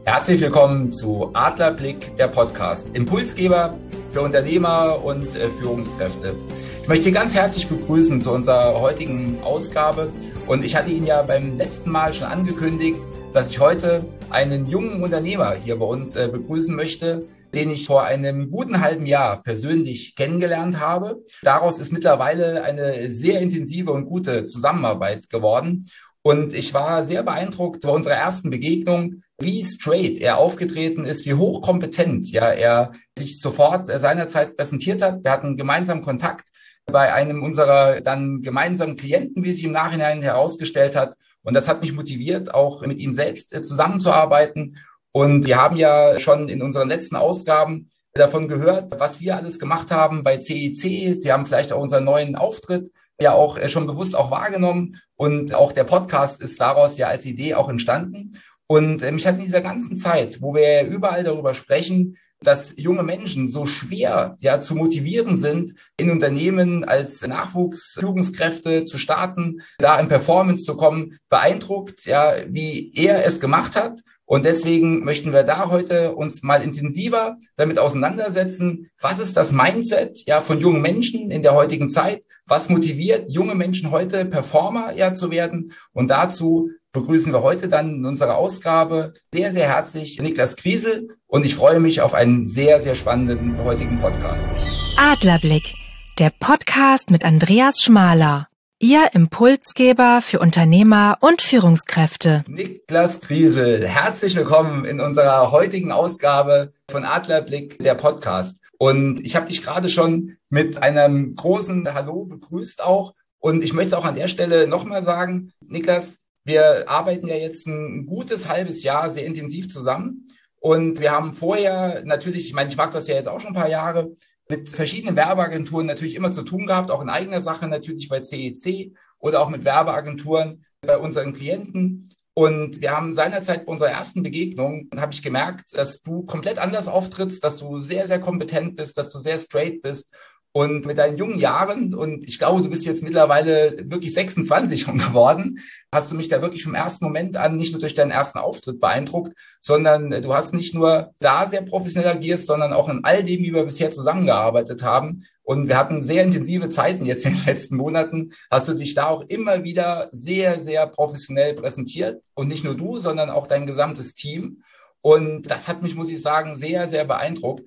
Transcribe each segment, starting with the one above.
Herzlich willkommen zu Adlerblick, der Podcast. Impulsgeber für Unternehmer und Führungskräfte. Ich möchte Sie ganz herzlich begrüßen zu unserer heutigen Ausgabe. Und ich hatte Ihnen ja beim letzten Mal schon angekündigt, dass ich heute einen jungen Unternehmer hier bei uns begrüßen möchte, den ich vor einem guten halben Jahr persönlich kennengelernt habe. Daraus ist mittlerweile eine sehr intensive und gute Zusammenarbeit geworden. Und ich war sehr beeindruckt bei unserer ersten Begegnung, wie straight er aufgetreten ist, wie hochkompetent er sich sofort seinerzeit präsentiert hat. Wir hatten gemeinsam Kontakt bei einem unserer dann gemeinsamen Klienten, wie sich im Nachhinein herausgestellt hat. Und das hat mich motiviert, auch mit ihm selbst zusammenzuarbeiten. Und wir haben ja schon in unseren letzten Ausgaben davon gehört, was wir alles gemacht haben bei CEC. Sie haben vielleicht auch unseren neuen Auftritt ja auch schon bewusst auch wahrgenommen. Und auch der Podcast ist daraus ja als Idee auch entstanden. Und mich hat in dieser ganzen Zeit, wo wir überall darüber sprechen, dass junge Menschen so schwer zu motivieren sind, in Unternehmen als Nachwuchsführungskräfte zu starten, da in Performance zu kommen, beeindruckt, wie er es gemacht hat. Und deswegen möchten wir da heute uns mal intensiver damit auseinandersetzen. Was ist das Mindset von jungen Menschen in der heutigen Zeit? Was motiviert junge Menschen heute, Performer zu werden? Und dazu begrüßen wir heute dann in unserer Ausgabe sehr, sehr herzlich Niklas Kriesel. Und ich freue mich auf einen sehr, sehr spannenden heutigen Podcast. Adlerblick, der Podcast mit Andreas Schmaler. Ihr Impulsgeber für Unternehmer und Führungskräfte. Niklas Kriesel, herzlich willkommen in unserer heutigen Ausgabe von Adlerblick, der Podcast. Und ich habe dich gerade schon mit einem großen Hallo begrüßt auch. Und ich möchte auch an der Stelle nochmal sagen, Niklas, wir arbeiten ja jetzt ein gutes halbes Jahr sehr intensiv zusammen. Und wir haben vorher natürlich, ich mache das ja jetzt auch schon ein paar Jahre, mit verschiedenen Werbeagenturen natürlich immer zu tun gehabt, auch in eigener Sache natürlich bei CEC oder auch mit Werbeagenturen bei unseren Klienten. Und wir haben seinerzeit bei unserer ersten Begegnung, habe ich gemerkt, dass du komplett anders auftrittst, dass du sehr, sehr kompetent bist, dass du sehr straight bist. Und mit deinen jungen Jahren, und ich glaube, du bist jetzt mittlerweile wirklich 26 schon geworden, hast du mich da wirklich vom ersten Moment an nicht nur durch deinen ersten Auftritt beeindruckt, sondern du hast nicht nur da sehr professionell agiert, sondern auch in all dem, wie wir bisher zusammengearbeitet haben. Und wir hatten sehr intensive Zeiten jetzt in den letzten Monaten. Hast du dich da auch immer wieder sehr, sehr professionell präsentiert. Und nicht nur du, sondern auch dein gesamtes Team. Und das hat mich, muss ich sagen, sehr, sehr beeindruckt.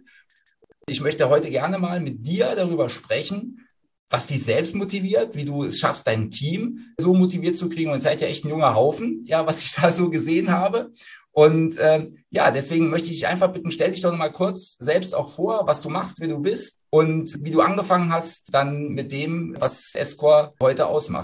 Ich möchte heute gerne mal mit dir darüber sprechen, was dich selbst motiviert, wie du es schaffst, dein Team so motiviert zu kriegen. Und ihr seid ja echt ein junger Haufen, was ich da so gesehen habe. Und deswegen möchte ich dich einfach bitten, stell dich doch noch mal kurz selbst auch vor, was du machst, wer du bist und wie du angefangen hast dann mit dem, was Escor heute ausmacht.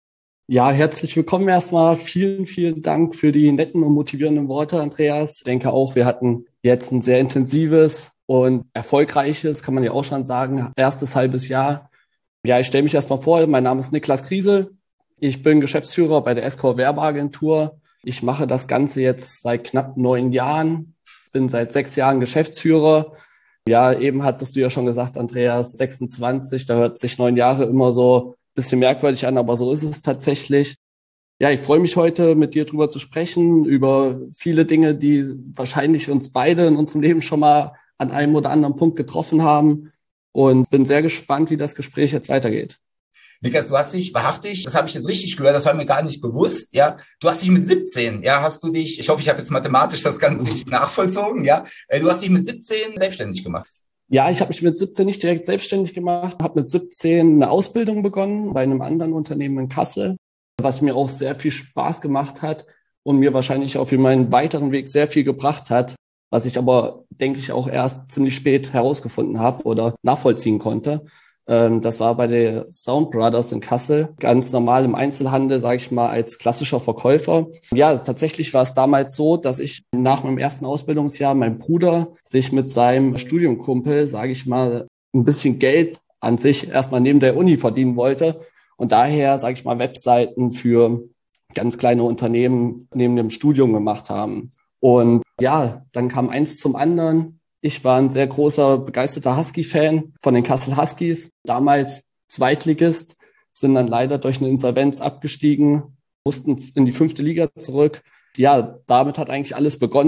Ja, herzlich willkommen erstmal. Vielen, vielen Dank für die netten und motivierenden Worte, Andreas. Ich denke auch, wir hatten jetzt ein sehr intensives und erfolgreiches, kann man ja auch schon sagen, erstes halbes Jahr. Ja, ich stelle mich erstmal vor, mein Name ist Niklas Kriesel. Ich bin Geschäftsführer bei der Escor Werbeagentur. Ich mache das Ganze jetzt seit knapp 9 Jahren, bin seit 6 Jahren Geschäftsführer. Ja, eben hattest du ja schon gesagt, Andreas, 26, da hört sich 9 Jahre immer so ein bisschen merkwürdig an, aber so ist es tatsächlich. Ja, ich freue mich heute, mit dir drüber zu sprechen, über viele Dinge, die wahrscheinlich uns beide in unserem Leben schon mal an einem oder anderen Punkt getroffen haben und bin sehr gespannt, wie das Gespräch jetzt weitergeht. Niklas, du hast dich wahrhaftig, das habe ich jetzt richtig gehört, das war mir gar nicht bewusst, du hast dich mit 17, hast du dich, ich hoffe, ich habe jetzt mathematisch das ganz richtig nachvollzogen, du hast dich mit 17 selbstständig gemacht. Ja, ich habe mich mit 17 nicht direkt selbstständig gemacht, habe mit 17 eine Ausbildung begonnen bei einem anderen Unternehmen in Kassel, was mir auch sehr viel Spaß gemacht hat und mir wahrscheinlich auch für meinen weiteren Weg sehr viel gebracht hat, was ich aber, denke ich, auch erst ziemlich spät herausgefunden habe oder nachvollziehen konnte. Das war bei der Sound Brothers in Kassel, ganz normal im Einzelhandel, sage ich mal, als klassischer Verkäufer. Ja, tatsächlich war es damals so, dass ich nach meinem ersten Ausbildungsjahr, mein Bruder sich mit seinem Studienkumpel, sage ich mal, ein bisschen Geld an sich erstmal neben der Uni verdienen wollte und daher, sage ich mal, Webseiten für ganz kleine Unternehmen neben dem Studium gemacht haben. Und ja, dann kam eins zum anderen. Ich war ein sehr großer, begeisterter Husky-Fan von den Kassel Huskies. Damals Zweitligist, sind dann leider durch eine Insolvenz abgestiegen, mussten in die 5. Liga zurück. Ja, damit hat eigentlich alles begonnen.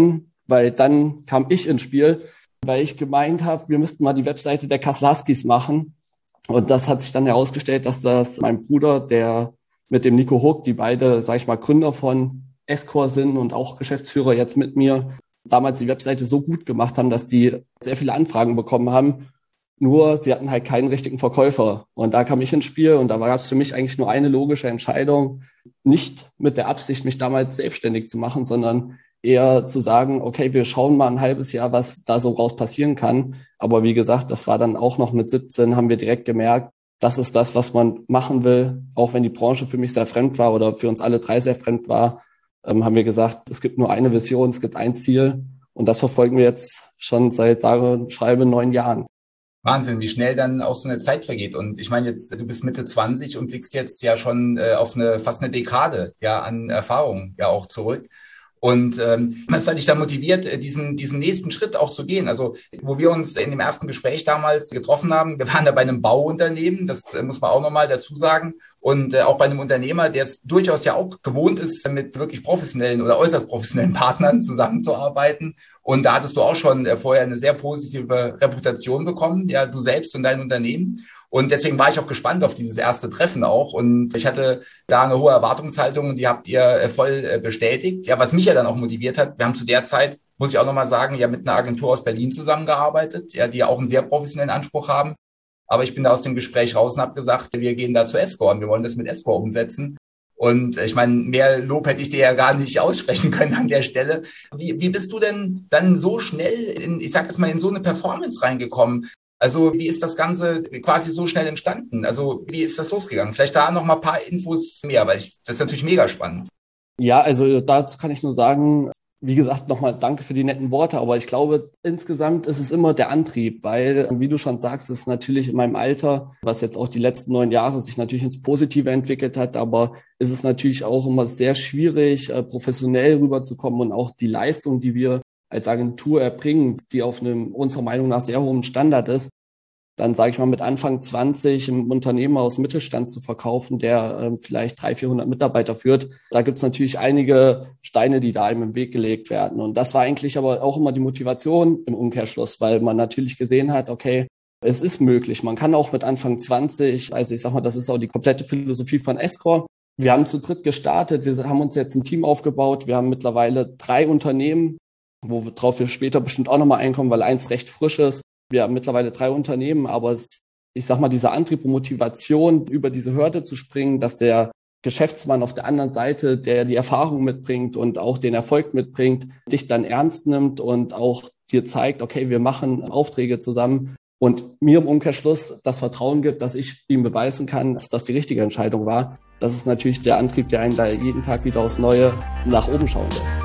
weil dann kam ich ins Spiel, weil ich gemeint habe, wir müssten mal die Webseite der Kassel Huskies machen. Und das hat sich dann herausgestellt, dass das mein Bruder, der mit dem Nico Hook, die beide, sag ich mal, Gründer von Escor sind und auch Geschäftsführer jetzt mit mir, damals die Webseite so gut gemacht haben, dass die sehr viele Anfragen bekommen haben. Nur sie hatten halt keinen richtigen Verkäufer. Und da kam ich ins Spiel und da gab es für mich eigentlich nur eine logische Entscheidung, nicht mit der Absicht, mich damals selbstständig zu machen, sondern eher zu sagen, okay, wir schauen mal ein halbes Jahr, was da so raus passieren kann. Aber wie gesagt, das war dann auch noch mit 17, haben wir direkt gemerkt, das ist das, was man machen will. Auch wenn die Branche für mich sehr fremd war oder für uns alle drei sehr fremd war, haben wir gesagt, es gibt nur eine Vision, es gibt ein Ziel. Und das verfolgen wir jetzt schon seit, sage und schreibe, 9 Jahren. Wahnsinn, wie schnell dann auch so eine Zeit vergeht. Und ich meine jetzt, du bist Mitte 20 und blickst jetzt ja schon auf fast eine Dekade ja an Erfahrung ja auch zurück. Und was hat dich da motiviert, diesen nächsten Schritt auch zu gehen? Also wo wir uns in dem ersten Gespräch damals getroffen haben, wir waren da bei einem Bauunternehmen, das muss man auch nochmal dazu sagen, und auch bei einem Unternehmer, der es durchaus ja auch gewohnt ist, mit wirklich professionellen oder äußerst professionellen Partnern zusammenzuarbeiten. Und da hattest du auch schon vorher eine sehr positive Reputation bekommen, ja, du selbst und dein Unternehmen. Und deswegen war ich auch gespannt auf dieses erste Treffen auch. Und ich hatte da eine hohe Erwartungshaltung und die habt ihr voll bestätigt. Ja, was mich ja dann auch motiviert hat, wir haben zu der Zeit, muss ich auch nochmal sagen, ja mit einer Agentur aus Berlin zusammengearbeitet, ja, die ja auch einen sehr professionellen Anspruch haben. Aber ich bin da aus dem Gespräch raus und habe gesagt, wir gehen da zu Escor und wir wollen das mit Escor umsetzen. Und ich meine, mehr Lob hätte ich dir ja gar nicht aussprechen können an der Stelle. Wie bist du denn dann so schnell ich sag jetzt mal, in so eine Performance reingekommen? Also wie ist das Ganze quasi so schnell entstanden? Also wie ist das losgegangen? Vielleicht da noch mal ein paar Infos mehr, weil das ist natürlich mega spannend. Ja, also dazu kann ich nur sagen, wie gesagt, nochmal danke für die netten Worte, aber ich glaube, insgesamt ist es immer der Antrieb, weil, wie du schon sagst, ist natürlich in meinem Alter, was jetzt auch die letzten 9 Jahre sich natürlich ins Positive entwickelt hat, aber ist es natürlich auch immer sehr schwierig, professionell rüberzukommen und auch die Leistung, die wir als Agentur erbringen, die auf einem unserer Meinung nach sehr hohen Standard ist, dann sage ich mal mit Anfang 20 im Unternehmen aus dem Mittelstand zu verkaufen, der vielleicht 300, 400 Mitarbeiter führt. Da gibt's natürlich einige Steine, die da einem im Weg gelegt werden. Und das war eigentlich aber auch immer die Motivation im Umkehrschluss, weil man natürlich gesehen hat, okay, es ist möglich. Man kann auch mit Anfang 20, also ich sag mal, das ist auch die komplette Philosophie von Escor. Wir haben zu dritt gestartet, wir haben uns jetzt ein Team aufgebaut, wir haben mittlerweile 3 Unternehmen, worauf wir später bestimmt auch nochmal einkommen, weil eins recht frisch ist. Wir haben mittlerweile 3 Unternehmen, aber ich sag mal, dieser Antrieb und Motivation, über diese Hürde zu springen, dass der Geschäftsmann auf der anderen Seite, der die Erfahrung mitbringt und auch den Erfolg mitbringt, dich dann ernst nimmt und auch dir zeigt, okay, wir machen Aufträge zusammen und mir im Umkehrschluss das Vertrauen gibt, dass ich ihm beweisen kann, dass das die richtige Entscheidung war. Das ist natürlich der Antrieb, der einen da jeden Tag wieder aufs Neue nach oben schauen lässt.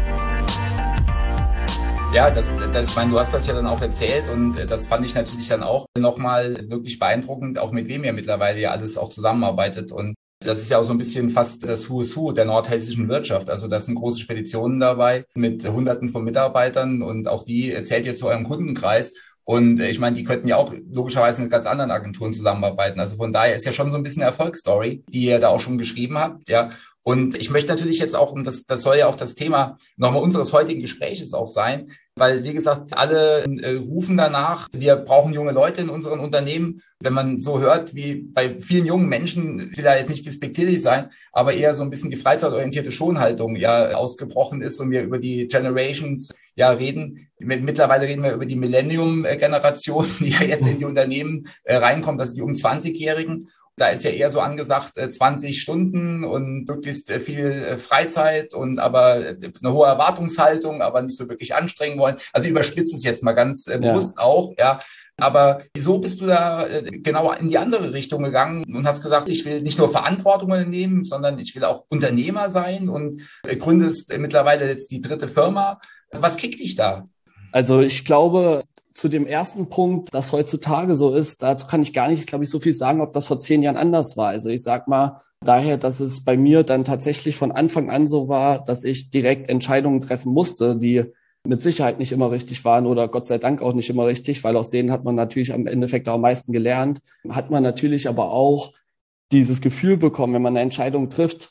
Ja, ich meine, du hast das ja dann auch erzählt und das fand ich natürlich dann auch nochmal wirklich beeindruckend, auch mit wem ihr mittlerweile ja alles auch zusammenarbeitet. Und das ist ja auch so ein bisschen fast das Who is Who der nordhessischen Wirtschaft. Also da sind große Speditionen dabei mit Hunderten von Mitarbeitern und auch die zählt ihr zu eurem Kundenkreis. Und ich meine, die könnten ja auch logischerweise mit ganz anderen Agenturen zusammenarbeiten. Also von daher ist ja schon so ein bisschen eine Erfolgsstory, die ihr da auch schon geschrieben habt, ja. Und ich möchte natürlich jetzt auch, und das soll ja auch das Thema nochmal unseres heutigen Gespräches auch sein, weil, wie gesagt, alle rufen danach, wir brauchen junge Leute in unseren Unternehmen. Wenn man so hört, wie bei vielen jungen Menschen, will da jetzt nicht despektierlich sein, aber eher so ein bisschen die freizeitorientierte Schonhaltung ja ausgebrochen ist und wir über die Generations ja reden. Mittlerweile reden wir über die Millennium-Generation, die ja jetzt in die Unternehmen reinkommt, also die 20-Jährigen. Da ist ja eher so angesagt 20 Stunden und möglichst viel Freizeit und aber eine hohe Erwartungshaltung, aber nicht so wirklich anstrengen wollen. Also überspitze es jetzt mal ganz bewusst auch, ja. Aber wieso bist du da genau in die andere Richtung gegangen und hast gesagt, ich will nicht nur Verantwortung übernehmen, sondern ich will auch Unternehmer sein und gründest mittlerweile jetzt die 3. Firma. Was kickt dich da? Also ich glaube, zu dem ersten Punkt, das heutzutage so ist, dazu kann ich gar nicht, glaube ich, so viel sagen, ob das vor 10 Jahren anders war. Also ich sag mal daher, dass es bei mir dann tatsächlich von Anfang an so war, dass ich direkt Entscheidungen treffen musste, die mit Sicherheit nicht immer richtig waren oder Gott sei Dank auch nicht immer richtig, weil aus denen hat man natürlich am Endeffekt auch am meisten gelernt. Hat man natürlich aber auch dieses Gefühl bekommen, wenn man eine Entscheidung trifft,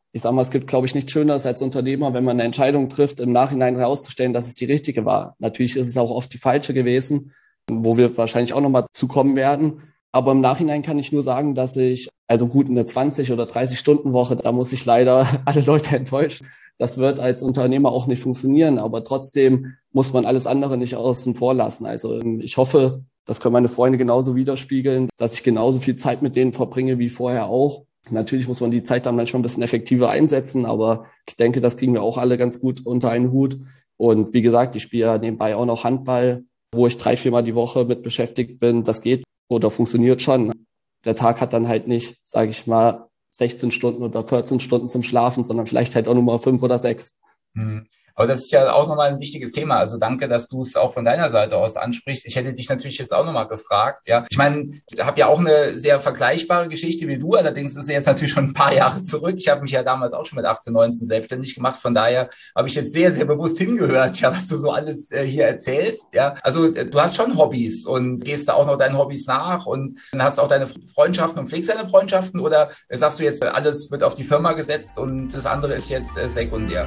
ich sag mal, es gibt, glaube ich, nichts Schöneres als Unternehmer, wenn man eine Entscheidung trifft, im Nachhinein herauszustellen, dass es die richtige war. Natürlich ist es auch oft die falsche gewesen, wo wir wahrscheinlich auch nochmal zukommen werden. Aber im Nachhinein kann ich nur sagen, dass ich, also gut, eine 20 oder 30-Stunden-Woche, da muss ich leider alle Leute enttäuschen. Das wird als Unternehmer auch nicht funktionieren, aber trotzdem muss man alles andere nicht außen vor lassen. Also ich hoffe, das können meine Freunde genauso widerspiegeln, dass ich genauso viel Zeit mit denen verbringe wie vorher auch. Natürlich muss man die Zeit dann manchmal ein bisschen effektiver einsetzen, aber ich denke, das kriegen wir auch alle ganz gut unter einen Hut. Und wie gesagt, ich spiele ja nebenbei auch noch Handball, wo ich 3-4 Mal die Woche mit beschäftigt bin. Das geht oder funktioniert schon. Der Tag hat dann halt nicht, sage ich mal, 16 Stunden oder 14 Stunden zum Schlafen, sondern vielleicht halt auch nur mal 5 oder 6. Aber das ist ja auch nochmal ein wichtiges Thema. Also danke, dass du es auch von deiner Seite aus ansprichst. Ich hätte dich natürlich jetzt auch nochmal gefragt. Ja, ich meine, ich habe ja auch eine sehr vergleichbare Geschichte wie du. Allerdings ist sie jetzt natürlich schon ein paar Jahre zurück. Ich habe mich ja damals auch schon mit 18, 19 selbstständig gemacht. Von daher habe ich jetzt sehr, sehr bewusst hingehört, ja, was du so alles hier erzählst. Ja, also du hast schon Hobbys und gehst da auch noch deinen Hobbys nach und dann hast auch deine Freundschaften und pflegst deine Freundschaften, oder sagst du jetzt, alles wird auf die Firma gesetzt und das andere ist jetzt sekundär?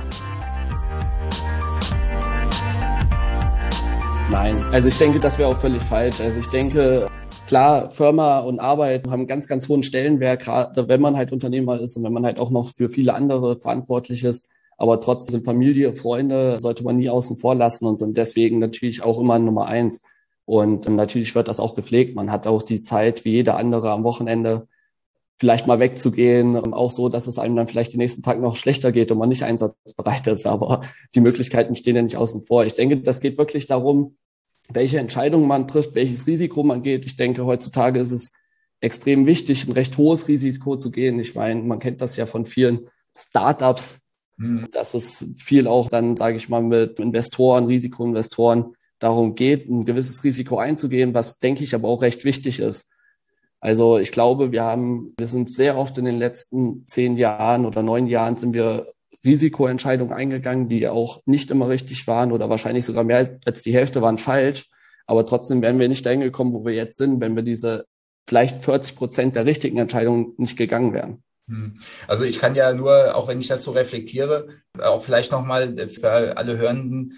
Nein, also ich denke, das wäre auch völlig falsch. Also ich denke, klar, Firma und Arbeit haben einen ganz, ganz hohen Stellenwert, gerade wenn man halt Unternehmer ist und wenn man halt auch noch für viele andere verantwortlich ist. Aber trotzdem Familie, Freunde sollte man nie außen vor lassen und sind deswegen natürlich auch immer Nummer 1. Und natürlich wird das auch gepflegt. Man hat auch die Zeit, wie jeder andere am Wochenende, vielleicht mal wegzugehen, auch so, dass es einem dann vielleicht den nächsten Tag noch schlechter geht und man nicht einsatzbereit ist. Aber die Möglichkeiten stehen ja nicht außen vor. Ich denke, das geht wirklich darum, welche Entscheidungen man trifft, welches Risiko man geht. Ich denke, heutzutage ist es extrem wichtig, ein recht hohes Risiko zu gehen. Ich meine, man kennt das ja von vielen Startups, dass es viel auch dann, sage ich mal, mit Investoren, Risikoinvestoren darum geht, ein gewisses Risiko einzugehen, was, denke ich, aber auch recht wichtig ist. Also ich glaube, wir sind sehr oft in den letzten 10 Jahren oder 9 Jahren sind wir Risikoentscheidungen eingegangen, die auch nicht immer richtig waren oder wahrscheinlich sogar mehr als die Hälfte waren falsch. Aber trotzdem wären wir nicht dahin gekommen, wo wir jetzt sind, wenn wir diese vielleicht 40% der richtigen Entscheidungen nicht gegangen wären. Also ich kann ja nur, auch wenn ich das so reflektiere, auch vielleicht nochmal für alle Hörenden,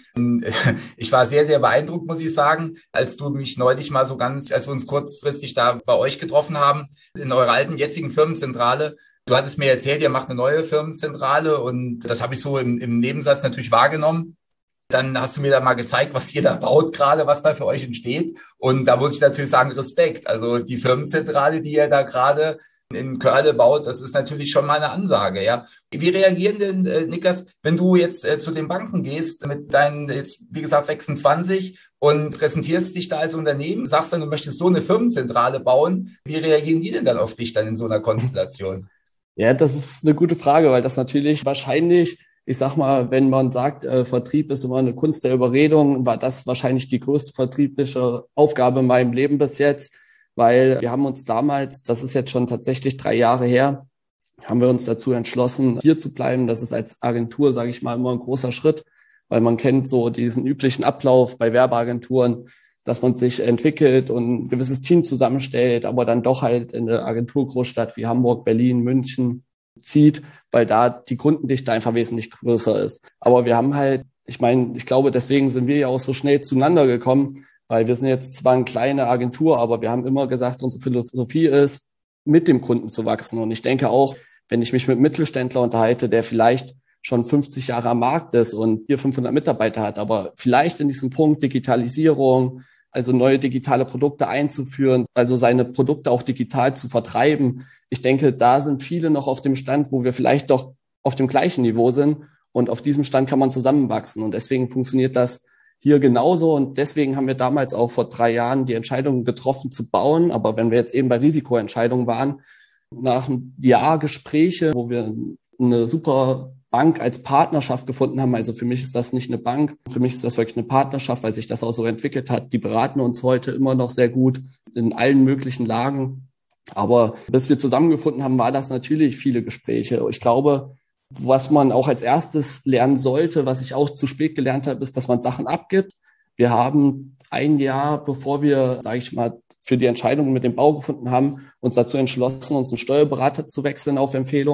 ich war sehr, sehr beeindruckt, muss ich sagen, als du mich neulich mal so ganz, als wir uns kurzfristig da bei euch getroffen haben, in eurer alten jetzigen Firmenzentrale. Du hattest mir erzählt, ihr macht eine neue Firmenzentrale und das habe ich so im Nebensatz natürlich wahrgenommen. Dann hast du mir da mal gezeigt, was ihr da baut gerade, was da für euch entsteht. Und da muss ich natürlich sagen, Respekt. Also die Firmenzentrale, die ihr da gerade in Körle baut, das ist natürlich schon mal eine Ansage, ja. Wie reagieren denn, Niklas, wenn du jetzt zu den Banken gehst mit deinen, jetzt wie gesagt, 26 und präsentierst dich da als Unternehmen, sagst dann, du möchtest so eine Firmenzentrale bauen, wie reagieren die denn dann auf dich dann in so einer Konstellation? Ja, das ist eine gute Frage, weil das natürlich wahrscheinlich, ich sag mal, wenn man sagt, Vertrieb ist immer eine Kunst der Überredung, war das wahrscheinlich die größte vertriebliche Aufgabe in meinem Leben bis jetzt, weil wir haben uns damals, das ist jetzt schon tatsächlich 3 Jahre her, haben wir uns dazu entschlossen, hier zu bleiben. Das ist als Agentur, sage ich mal, immer ein großer Schritt, weil man kennt so diesen üblichen Ablauf bei Werbeagenturen, dass man sich entwickelt und ein gewisses Team zusammenstellt, aber dann doch halt in eine Agenturgroßstadt wie Hamburg, Berlin, München zieht, weil da die Kundendichte einfach wesentlich größer ist. Aber wir haben halt, ich meine, ich glaube, deswegen sind wir ja auch so schnell zueinander gekommen, weil wir sind jetzt zwar eine kleine Agentur, aber wir haben immer gesagt, unsere Philosophie ist, mit dem Kunden zu wachsen. Und ich denke auch, wenn ich mich mit einem Mittelständler unterhalte, der vielleicht schon 50 Jahre am Markt ist und hier 500 Mitarbeiter hat, aber vielleicht in diesem Punkt Digitalisierung, also neue digitale Produkte einzuführen, also seine Produkte auch digital zu vertreiben. Ich denke, da sind viele noch auf dem Stand, wo wir vielleicht doch auf dem gleichen Niveau sind und auf diesem Stand kann man zusammenwachsen und deswegen funktioniert das hier genauso und deswegen haben wir damals auch vor 3 Jahren die Entscheidung getroffen zu bauen, aber wenn wir jetzt eben bei Risikoentscheidungen waren, nach einem Jahr Gespräche, wo wir eine super Bank als Partnerschaft gefunden haben. Also für mich ist das nicht eine Bank, für mich ist das wirklich eine Partnerschaft, weil sich das auch so entwickelt hat. Die beraten uns heute immer noch sehr gut in allen möglichen Lagen. Aber bis wir zusammengefunden haben, war das natürlich viele Gespräche. Ich glaube, was man auch als erstes lernen sollte, was ich auch zu spät gelernt habe, ist, dass man Sachen abgibt. Wir haben 1 Jahr, bevor wir, sage ich mal, für die Entscheidung mit dem Bau gefunden haben, uns dazu entschlossen, uns einen Steuerberater zu wechseln auf Empfehlung,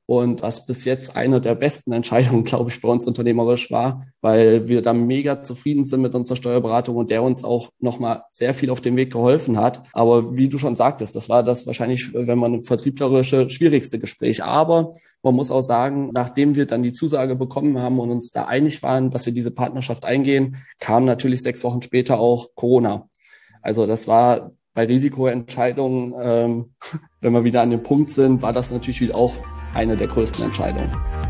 Und was bis jetzt eine der besten Entscheidungen, glaube ich, bei uns unternehmerisch war, weil wir da mega zufrieden sind mit unserer Steuerberatung und der uns auch nochmal sehr viel auf dem Weg geholfen hat. Aber wie du schon sagtest, das war das wahrscheinlich, wenn man vertrieblerische, schwierigste Gespräch. Aber man muss auch sagen, nachdem wir dann die Zusage bekommen haben und uns da einig waren, dass wir diese Partnerschaft eingehen, kam natürlich 6 Wochen später auch Corona. Also das war bei Risikoentscheidungen, wenn wir wieder an dem Punkt sind, war das natürlich wieder auch eine der größten Entscheidungen.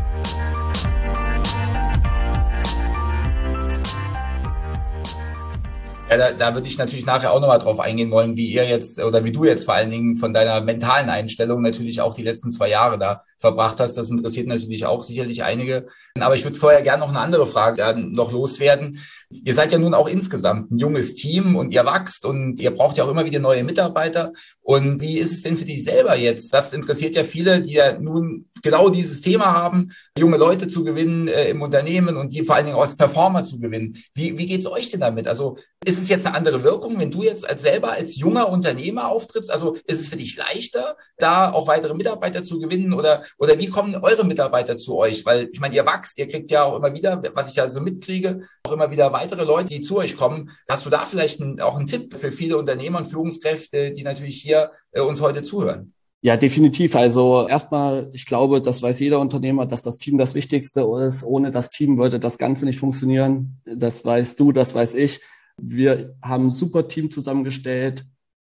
Ja, da würde ich natürlich nachher auch nochmal drauf eingehen wollen, wie ihr jetzt oder wie du jetzt vor allen Dingen von deiner mentalen Einstellung natürlich auch die letzten 2 Jahre da verbracht hast. Das interessiert natürlich auch sicherlich einige. Aber ich würde vorher gerne noch eine andere Frage noch loswerden. Ihr seid ja nun auch insgesamt ein junges Team und ihr wachst und ihr braucht ja auch immer wieder neue Mitarbeiter. Und wie ist es denn für dich selber jetzt? Das interessiert ja viele, die ja nun genau dieses Thema haben, junge Leute zu gewinnen im Unternehmen und die vor allen Dingen auch als Performer zu gewinnen. Wie geht's euch denn damit? Also ist es jetzt eine andere Wirkung, wenn du jetzt selber als junger Unternehmer auftrittst? Also ist es für dich leichter, da auch weitere Mitarbeiter zu gewinnen oder wie kommen eure Mitarbeiter zu euch? Weil ich meine, ihr wachst, ihr kriegt ja auch immer wieder, was ich ja so mitkriege, auch immer wieder weitere Leute, die zu euch kommen. Hast du da vielleicht auch einen Tipp für viele Unternehmer und Führungskräfte, die natürlich hier uns heute zuhören? Ja, definitiv. Also erstmal, ich glaube, das weiß jeder Unternehmer, dass das Team das Wichtigste ist. Ohne das Team würde das Ganze nicht funktionieren. Das weißt du, das weiß ich. Wir haben ein super Team zusammengestellt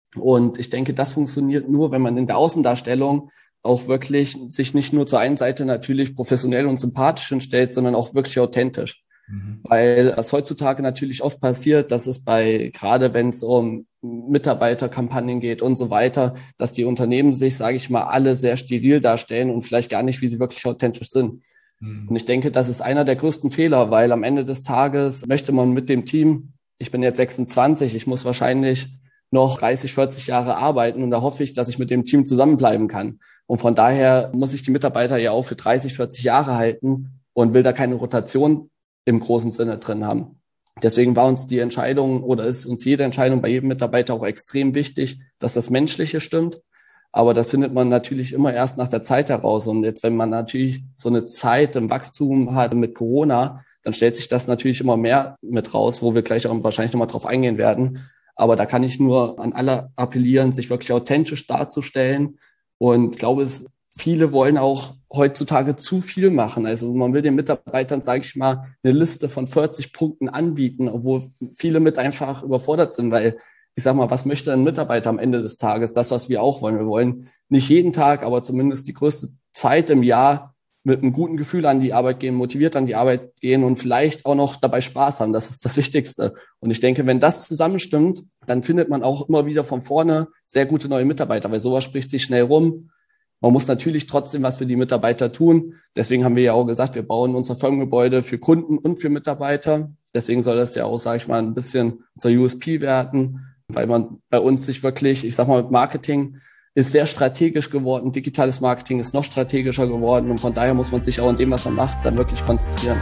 und ich denke, das funktioniert nur, wenn man in der Außendarstellung auch wirklich sich nicht nur zur einen Seite natürlich professionell und sympathisch hinstellt, sondern auch wirklich authentisch. Weil es heutzutage natürlich oft passiert, dass es gerade wenn es um Mitarbeiterkampagnen geht und so weiter, dass die Unternehmen sich, sage ich mal, alle sehr steril darstellen und vielleicht gar nicht, wie sie wirklich authentisch sind. Und ich denke, das ist einer der größten Fehler, weil am Ende des Tages möchte man mit dem Team, ich bin jetzt 26, ich muss wahrscheinlich noch 30, 40 Jahre arbeiten und da hoffe ich, dass ich mit dem Team zusammenbleiben kann. Und von daher muss ich die Mitarbeiter ja auch für 30, 40 Jahre halten und will da keine Rotation im großen Sinne drin haben. Deswegen war uns die Entscheidung oder ist uns jede Entscheidung bei jedem Mitarbeiter auch extrem wichtig, dass das Menschliche stimmt. Aber das findet man natürlich immer erst nach der Zeit heraus. Und jetzt, wenn man natürlich so eine Zeit im Wachstum hat mit Corona, dann stellt sich das natürlich immer mehr mit raus, wo wir gleich auch wahrscheinlich nochmal drauf eingehen werden. Aber da kann ich nur an alle appellieren, sich wirklich authentisch darzustellen. Und ich glaube, viele wollen auch heutzutage zu viel machen. Also man will den Mitarbeitern, sage ich mal, eine Liste von 40 Punkten anbieten, obwohl viele mit einfach überfordert sind, weil ich sag mal, was möchte ein Mitarbeiter am Ende des Tages? Das, was wir auch wollen. Wir wollen nicht jeden Tag, aber zumindest die größte Zeit im Jahr mit einem guten Gefühl an die Arbeit gehen, motiviert an die Arbeit gehen und vielleicht auch noch dabei Spaß haben. Das ist das Wichtigste. Und ich denke, wenn das zusammenstimmt, dann findet man auch immer wieder von vorne sehr gute neue Mitarbeiter, weil sowas spricht sich schnell rum. Man muss natürlich trotzdem was für die Mitarbeiter tun. Deswegen haben wir ja auch gesagt, wir bauen unser Firmengebäude für Kunden und für Mitarbeiter. Deswegen soll das ja auch, sage ich mal, ein bisschen unser USP werden, weil man bei uns sich wirklich, ich sag mal, Marketing ist sehr strategisch geworden. Digitales Marketing ist noch strategischer geworden und von daher muss man sich auch in dem, was man macht, dann wirklich konzentrieren.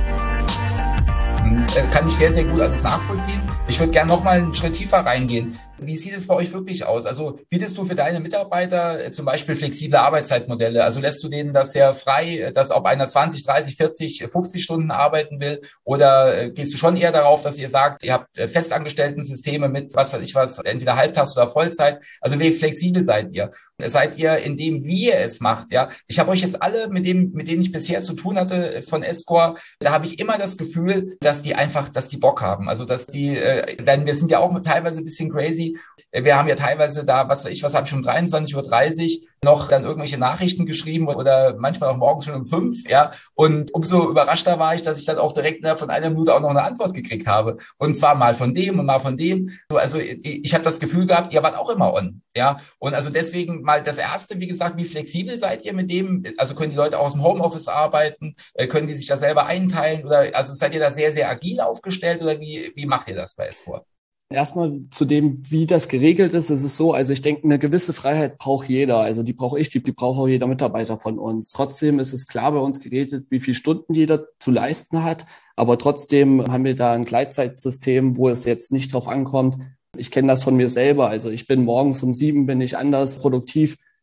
Kann ich sehr, sehr gut alles nachvollziehen. Ich würde gerne noch mal einen Schritt tiefer reingehen. Wie sieht es bei euch wirklich aus? Also bietest du für deine Mitarbeiter zum Beispiel flexible Arbeitszeitmodelle? Also lässt du denen das sehr frei, dass ob einer 20, 30, 40, 50 Stunden arbeiten will? Oder gehst du schon eher darauf, dass ihr sagt, ihr habt Festangestellten-Systeme mit, was weiß ich was, entweder Halbtags oder Vollzeit? Also wie flexibel seid ihr? Seid ihr in dem, wie ihr es macht? Ja, ich habe euch jetzt alle, mit denen ich bisher zu tun hatte von Escor, da habe ich immer das Gefühl, dass die Bock haben. Also dass denn wir sind ja auch teilweise ein bisschen crazy. Wir haben ja teilweise da, was habe ich schon 23:30 Uhr noch dann irgendwelche Nachrichten geschrieben oder manchmal auch morgens schon um 5, ja. Und umso überraschter war ich, dass ich dann auch direkt innerhalb von einer Minute auch noch eine Antwort gekriegt habe. Und zwar mal von dem und mal von dem. Also ich habe das Gefühl gehabt, ihr wart auch immer on, ja. Und also deswegen mal das Erste, wie gesagt, wie flexibel seid ihr mit dem? Also können die Leute auch aus dem Homeoffice arbeiten? Können die sich da selber einteilen? Oder also seid ihr da sehr, sehr agil aufgestellt oder wie macht ihr das bei Escor? Erstmal zu dem, wie das geregelt ist, ist es so, also ich denke, eine gewisse Freiheit braucht jeder, also die brauche ich, die braucht auch jeder Mitarbeiter von uns. Trotzdem ist es klar bei uns geregelt, wie viele Stunden jeder zu leisten hat, aber trotzdem haben wir da ein Gleitzeitsystem, wo es jetzt nicht drauf ankommt. Ich kenne das von mir selber, also ich bin morgens um 7 bin ich anders produktiv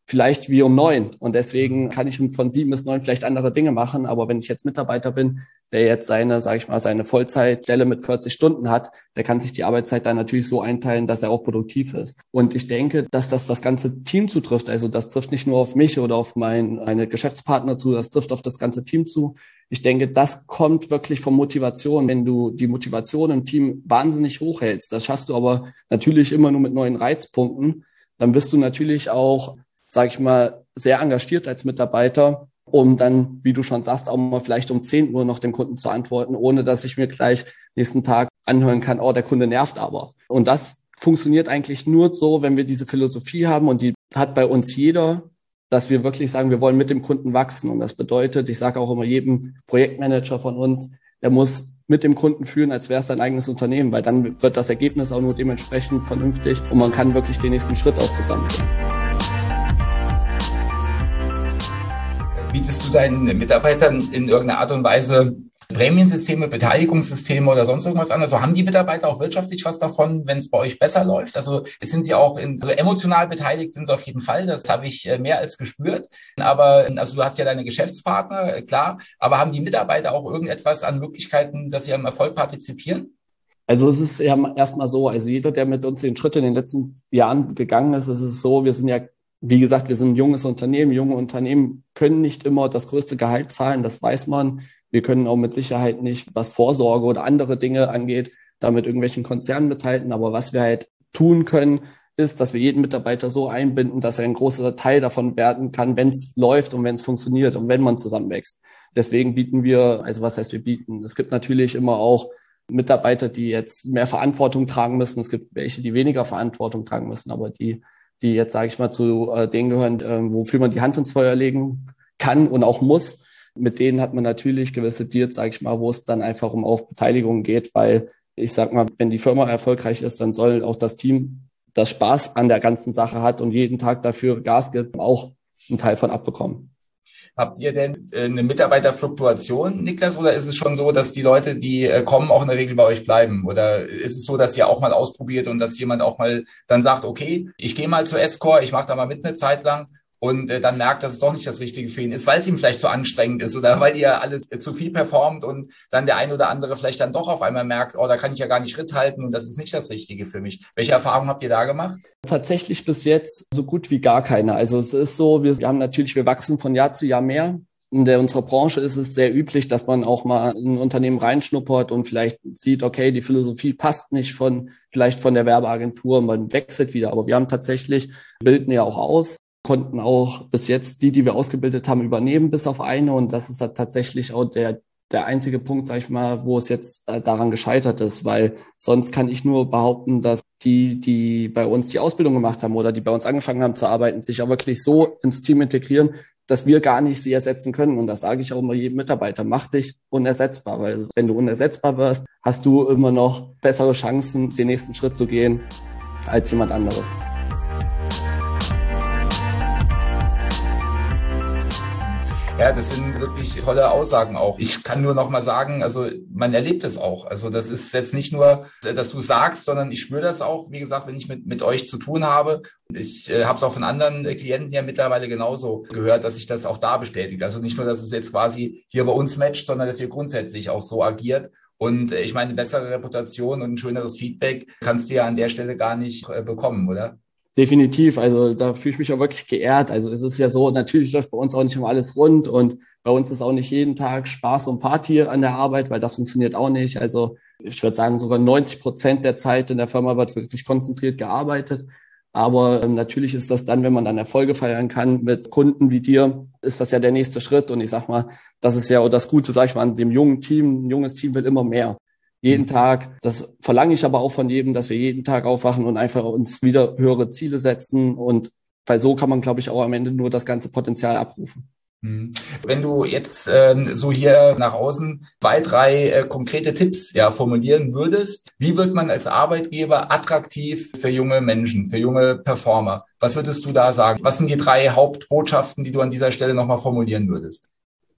vielleicht wie um 9. Und deswegen kann ich von 7 bis 9 vielleicht andere Dinge machen. Aber wenn ich jetzt Mitarbeiter bin, der jetzt seine Vollzeitstelle mit 40 Stunden hat, der kann sich die Arbeitszeit dann natürlich so einteilen, dass er auch produktiv ist. Und ich denke, dass das ganze Team zutrifft. Also das trifft nicht nur auf mich oder auf meine Geschäftspartner zu, das trifft auf das ganze Team zu. Ich denke, das kommt wirklich von Motivation. Wenn du die Motivation im Team wahnsinnig hochhältst, das schaffst du aber natürlich immer nur mit neuen Reizpunkten, dann bist du natürlich auch, sag ich mal, sehr engagiert als Mitarbeiter, um dann, wie du schon sagst, auch mal vielleicht um 10 Uhr noch dem Kunden zu antworten, ohne dass ich mir gleich nächsten Tag anhören kann, oh, der Kunde nervt aber. Und das funktioniert eigentlich nur so, wenn wir diese Philosophie haben, und die hat bei uns jeder, dass wir wirklich sagen, wir wollen mit dem Kunden wachsen. Und das bedeutet, ich sage auch immer jedem Projektmanager von uns, der muss mit dem Kunden führen, als wäre es sein eigenes Unternehmen, weil dann wird das Ergebnis auch nur dementsprechend vernünftig und man kann wirklich den nächsten Schritt auch zusammenführen. Bietest du deinen Mitarbeitern in irgendeiner Art und Weise Prämiensysteme, Beteiligungssysteme oder sonst irgendwas an? Also haben die Mitarbeiter auch wirtschaftlich was davon, wenn es bei euch besser läuft? Also sind sie auch also emotional beteiligt, sind sie auf jeden Fall. Das habe ich mehr als gespürt. Aber also du hast ja deine Geschäftspartner, klar. Aber haben die Mitarbeiter auch irgendetwas an Möglichkeiten, dass sie am Erfolg partizipieren? Also es ist ja erstmal so, also jeder, der mit uns den Schritt in den letzten Jahren gegangen ist, es ist so, wir sind ja, wie gesagt, wir sind ein junges Unternehmen. Junge Unternehmen können nicht immer das größte Gehalt zahlen, das weiß man. Wir können auch mit Sicherheit nicht, was Vorsorge oder andere Dinge angeht, da mit irgendwelchen Konzernen mithalten. Aber was wir halt tun können, ist, dass wir jeden Mitarbeiter so einbinden, dass er ein großer Teil davon werden kann, wenn es läuft und wenn es funktioniert und wenn man zusammenwächst. Deswegen bieten wir, also was heißt wir bieten? Es gibt natürlich immer auch Mitarbeiter, die jetzt mehr Verantwortung tragen müssen. Es gibt welche, die weniger Verantwortung tragen müssen, aber die jetzt, sage ich mal, zu denen gehören, wofür man die Hand ins Feuer legen kann und auch muss. Mit denen hat man natürlich gewisse Deals, sage ich mal, wo es dann einfach auf Beteiligung geht, weil ich sag mal, wenn die Firma erfolgreich ist, dann soll auch das Team, das Spaß an der ganzen Sache hat und jeden Tag dafür Gas gibt, auch einen Teil von abbekommen. Habt ihr denn eine Mitarbeiterfluktuation, Niklas, oder ist es schon so, dass die Leute, die kommen, auch in der Regel bei euch bleiben? Oder ist es so, dass ihr auch mal ausprobiert und dass jemand auch mal dann sagt, okay, ich gehe mal zu Escort, ich mache da mal mit eine Zeit lang und dann merkt, dass es doch nicht das Richtige für ihn ist, weil es ihm vielleicht zu anstrengend ist oder weil ihr alles zu viel performt und dann der ein oder andere vielleicht dann doch auf einmal merkt, oh, da kann ich ja gar nicht Schritt halten und das ist nicht das Richtige für mich. Welche Erfahrungen habt ihr da gemacht? Tatsächlich bis jetzt so gut wie gar keine. Also es ist so, wir wachsen von Jahr zu Jahr mehr. In unserer Branche ist es sehr üblich, dass man auch mal in ein Unternehmen reinschnuppert und vielleicht sieht, okay, die Philosophie passt nicht vielleicht von der Werbeagentur, man wechselt wieder. Aber wir haben tatsächlich, bilden ja auch aus, konnten auch bis jetzt die wir ausgebildet haben, übernehmen bis auf eine. Und das ist halt tatsächlich auch der einzige Punkt, sag ich mal, wo es jetzt daran gescheitert ist, weil sonst kann ich nur behaupten, dass die bei uns die Ausbildung gemacht haben oder die bei uns angefangen haben zu arbeiten, sich auch wirklich so ins Team integrieren, dass wir gar nicht sie ersetzen können. Und das sage ich auch immer jedem Mitarbeiter, mach dich unersetzbar, weil wenn du unersetzbar wirst, hast du immer noch bessere Chancen, den nächsten Schritt zu gehen als jemand anderes. Ja, das sind wirklich tolle Aussagen auch. Ich kann nur noch mal sagen, also man erlebt es auch. Also das ist jetzt nicht nur, dass du es sagst, sondern ich spüre das auch, wie gesagt, wenn ich mit euch zu tun habe. Ich habe es auch von anderen Klienten ja mittlerweile genauso gehört, dass sich das auch da bestätigt. Also nicht nur, dass es jetzt quasi hier bei uns matcht, sondern dass ihr grundsätzlich auch so agiert. Und ich meine, eine bessere Reputation und ein schöneres Feedback kannst du ja an der Stelle gar nicht bekommen, oder? Definitiv, also da fühle ich mich auch wirklich geehrt. Also es ist ja so, natürlich läuft bei uns auch nicht immer alles rund und bei uns ist auch nicht jeden Tag Spaß und Party an der Arbeit, weil das funktioniert auch nicht. Also ich würde sagen, sogar 90% der Zeit in der Firma wird wirklich konzentriert gearbeitet. Aber natürlich ist das dann, wenn man dann Erfolge feiern kann mit Kunden wie dir, ist das ja der nächste Schritt. Und ich sag mal, das ist ja auch das Gute, sag ich mal, an dem jungen Team. Ein junges Team will immer mehr. Jeden Tag, das verlange ich aber auch von jedem, dass wir jeden Tag aufwachen und einfach uns wieder höhere Ziele setzen. Und weil so kann man, glaube ich, auch am Ende nur das ganze Potenzial abrufen. Wenn du jetzt so hier nach außen 2, 3 konkrete Tipps formulieren würdest, wie wird man als Arbeitgeber attraktiv für junge Menschen, für junge Performer? Was würdest du da sagen? Was sind die 3 Hauptbotschaften, die du an dieser Stelle nochmal formulieren würdest?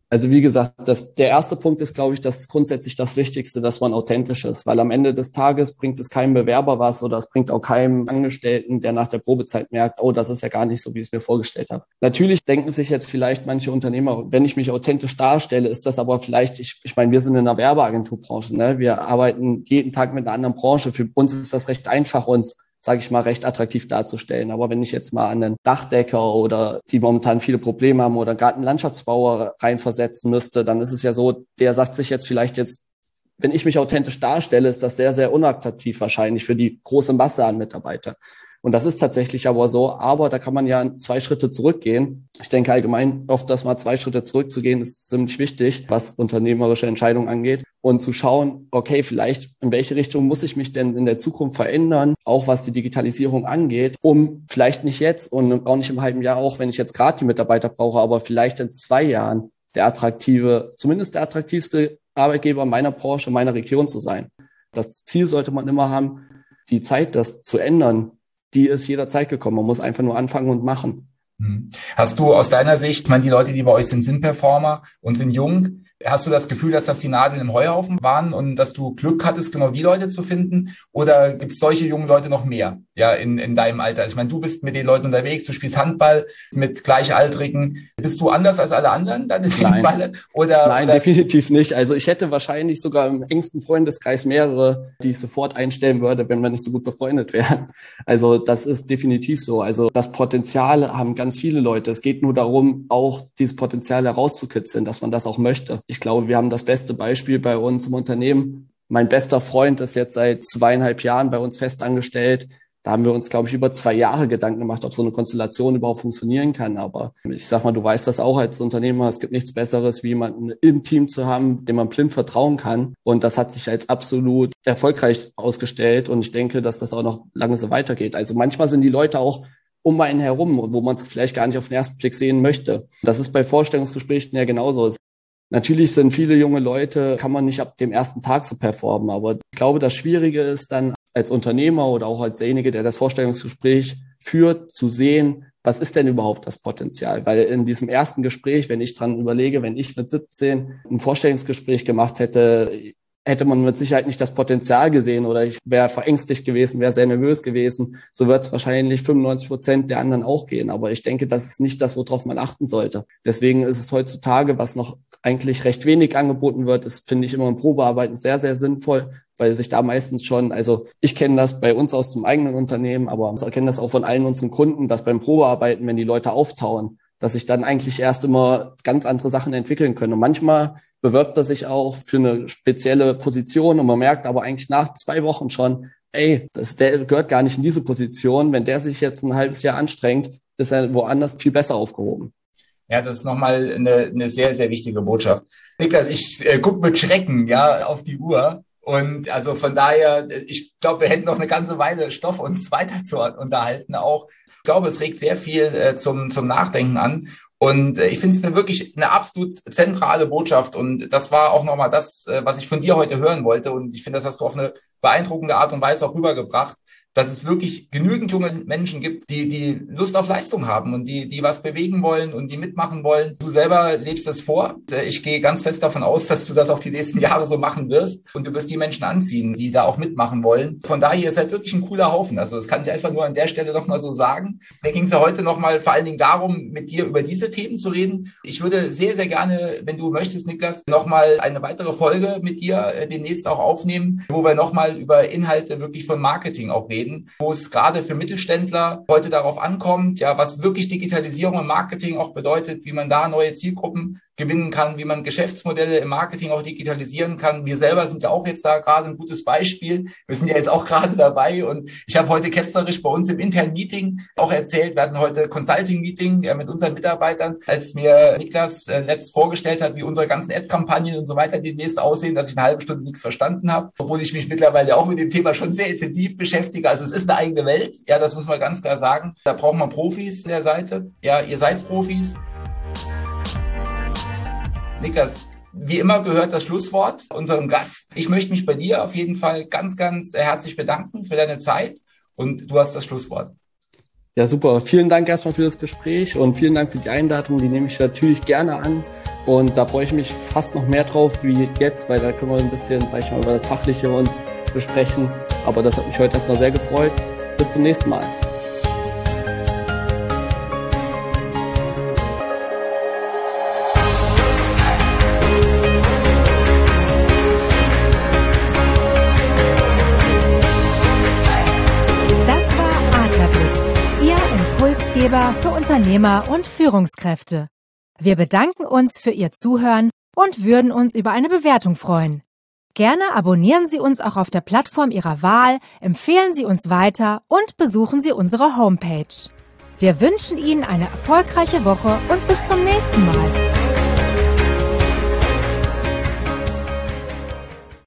Also wie gesagt, der erste Punkt ist, glaube ich, das grundsätzlich das Wichtigste, dass man authentisch ist, weil am Ende des Tages bringt es keinem Bewerber was oder es bringt auch keinem Angestellten, der nach der Probezeit merkt, oh, das ist ja gar nicht so, wie ich es mir vorgestellt habe. Natürlich denken sich jetzt vielleicht manche Unternehmer, wenn ich mich authentisch darstelle, ist das aber vielleicht, ich meine, wir sind in einer Werbeagenturbranche, ne? Wir arbeiten jeden Tag mit einer anderen Branche. Für uns ist das recht einfach, uns sage ich mal, recht attraktiv darzustellen. Aber wenn ich jetzt mal an einen Dachdecker oder die momentan viele Probleme haben oder gerade einen Landschaftsbauer reinversetzen müsste, dann ist es ja so, der sagt sich jetzt vielleicht wenn ich mich authentisch darstelle, ist das sehr, sehr unattraktiv wahrscheinlich für die große Masse an Mitarbeitern. Und das ist tatsächlich aber so, aber da kann man ja 2 Schritte zurückgehen. Ich denke allgemein, oft das mal 2 Schritte zurückzugehen, ist ziemlich wichtig, was unternehmerische Entscheidungen angeht. Und zu schauen, okay, vielleicht in welche Richtung muss ich mich denn in der Zukunft verändern, auch was die Digitalisierung angeht, um vielleicht nicht jetzt und auch nicht im halben Jahr, auch wenn ich jetzt gerade die Mitarbeiter brauche, aber vielleicht in 2 Jahren zumindest der attraktivste Arbeitgeber meiner Branche, meiner Region zu sein. Das Ziel sollte man immer haben, die Zeit, das zu ändern, die ist jederzeit gekommen. Man muss einfach nur anfangen und machen. Hast du aus deiner Sicht, ich meine, die Leute, die bei euch sind Performer und sind jung, hast du das Gefühl, dass das die Nadeln im Heuhaufen waren und dass du Glück hattest, genau die Leute zu finden? Oder gibt es solche jungen Leute noch mehr, ja, in deinem Alter? Ich meine, du bist mit den Leuten unterwegs, du spielst Handball mit Gleichaltrigen. Bist du anders als alle anderen dann in dem Falle? Nein, definitiv nicht. Also ich hätte wahrscheinlich sogar im engsten Freundeskreis mehrere, die ich sofort einstellen würde, wenn wir nicht so gut befreundet wären. Also das ist definitiv so. Also das Potenzial haben ganz viele Leute. Es geht nur darum, auch dieses Potenzial herauszukitzeln, dass man das auch möchte. Ich glaube, wir haben das beste Beispiel bei uns im Unternehmen. Mein bester Freund ist jetzt seit 2,5 Jahren bei uns fest angestellt. Da haben wir uns, glaube ich, über 2 Jahre Gedanken gemacht, ob so eine Konstellation überhaupt funktionieren kann. Aber ich sag mal, du weißt das auch als Unternehmer. Es gibt nichts Besseres, wie jemanden im Team zu haben, dem man blind vertrauen kann. Und das hat sich als absolut erfolgreich ausgestellt. Und ich denke, dass das auch noch lange so weitergeht. Also manchmal sind die Leute auch um einen herum, wo man es vielleicht gar nicht auf den ersten Blick sehen möchte. Das ist bei Vorstellungsgesprächen ja genauso. Natürlich sind viele junge Leute, kann man nicht ab dem ersten Tag so performen, aber ich glaube, das Schwierige ist dann als Unternehmer oder auch als derjenige, der das Vorstellungsgespräch führt, zu sehen, was ist denn überhaupt das Potenzial? Weil in diesem ersten Gespräch, wenn ich dran überlege, wenn ich mit 17 ein Vorstellungsgespräch gemacht hätte man mit Sicherheit nicht das Potenzial gesehen oder ich wäre verängstigt gewesen, wäre sehr nervös gewesen. So wird es wahrscheinlich 95% der anderen auch gehen. Aber ich denke, das ist nicht das, worauf man achten sollte. Deswegen ist es heutzutage, was noch eigentlich recht wenig angeboten wird, ist, finde ich, immer im Probearbeiten sehr, sehr sinnvoll, weil sich da meistens schon, also ich kenne das bei uns aus dem eigenen Unternehmen, aber ich kenne das auch von allen unseren Kunden, dass beim Probearbeiten, wenn die Leute auftauen, dass sich dann eigentlich erst immer ganz andere Sachen entwickeln können. Und manchmal bewirbt er sich auch für eine spezielle Position und man merkt aber eigentlich nach 2 Wochen schon, der gehört gar nicht in diese Position. Wenn der sich jetzt ein halbes Jahr anstrengt, ist er woanders viel besser aufgehoben. Ja, das ist nochmal eine sehr, sehr wichtige Botschaft. Niklas, ich gucke mit Schrecken auf die Uhr. Und also von daher, ich glaube, wir hätten noch eine ganze Weile Stoff, uns weiter zu unterhalten auch. Ich glaube, es regt sehr viel zum Nachdenken an. Und ich finde es wirklich eine absolut zentrale Botschaft. Und das war auch nochmal das, was ich von dir heute hören wollte. Und ich finde, das hast du auf eine beeindruckende Art und Weise auch rübergebracht, dass es wirklich genügend junge Menschen gibt, die Lust auf Leistung haben und die was bewegen wollen und die mitmachen wollen. Du selber lebst es vor. Ich gehe ganz fest davon aus, dass du das auch die nächsten Jahre so machen wirst und du wirst die Menschen anziehen, die da auch mitmachen wollen. Von daher ist halt wirklich ein cooler Haufen. Also das kann ich einfach nur an der Stelle nochmal so sagen. Mir ging es ja heute nochmal vor allen Dingen darum, mit dir über diese Themen zu reden. Ich würde sehr, sehr gerne, wenn du möchtest, Niklas, nochmal eine weitere Folge mit dir demnächst auch aufnehmen, wo wir nochmal über Inhalte wirklich von Marketing auch reden, wo es gerade für Mittelständler heute darauf ankommt, ja, was wirklich Digitalisierung im Marketing auch bedeutet, wie man da neue Zielgruppen gewinnen kann, wie man Geschäftsmodelle im Marketing auch digitalisieren kann. Wir selber sind ja auch jetzt da gerade ein gutes Beispiel. Wir sind ja jetzt auch gerade dabei und ich habe heute ketzerisch bei uns im internen Meeting auch erzählt, wir hatten heute Consulting-Meeting mit unseren Mitarbeitern, als mir Niklas letzt vorgestellt hat, wie unsere ganzen Ad-Kampagnen und so weiter demnächst aussehen, dass ich eine halbe Stunde nichts verstanden habe, obwohl ich mich mittlerweile auch mit dem Thema schon sehr intensiv beschäftige. Also es ist eine eigene Welt, ja, das muss man ganz klar sagen. Da braucht man Profis an der Seite. Ja, ihr seid Profis. Niklas, wie immer gehört das Schlusswort unserem Gast. Ich möchte mich bei dir auf jeden Fall ganz, ganz herzlich bedanken für deine Zeit und du hast das Schlusswort. Ja, super. Vielen Dank erstmal für das Gespräch und vielen Dank für die Einladung. Die nehme ich natürlich gerne an. Und da freue ich mich fast noch mehr drauf wie jetzt, weil da können wir ein bisschen, sag ich mal, über das Fachliche uns besprechen. Aber das hat mich heute erstmal sehr gefreut. Bis zum nächsten Mal. Impulsgeber für Unternehmer und Führungskräfte. Wir bedanken uns für Ihr Zuhören und würden uns über eine Bewertung freuen. Gerne abonnieren Sie uns auch auf der Plattform Ihrer Wahl, empfehlen Sie uns weiter und besuchen Sie unsere Homepage. Wir wünschen Ihnen eine erfolgreiche Woche und bis zum nächsten Mal.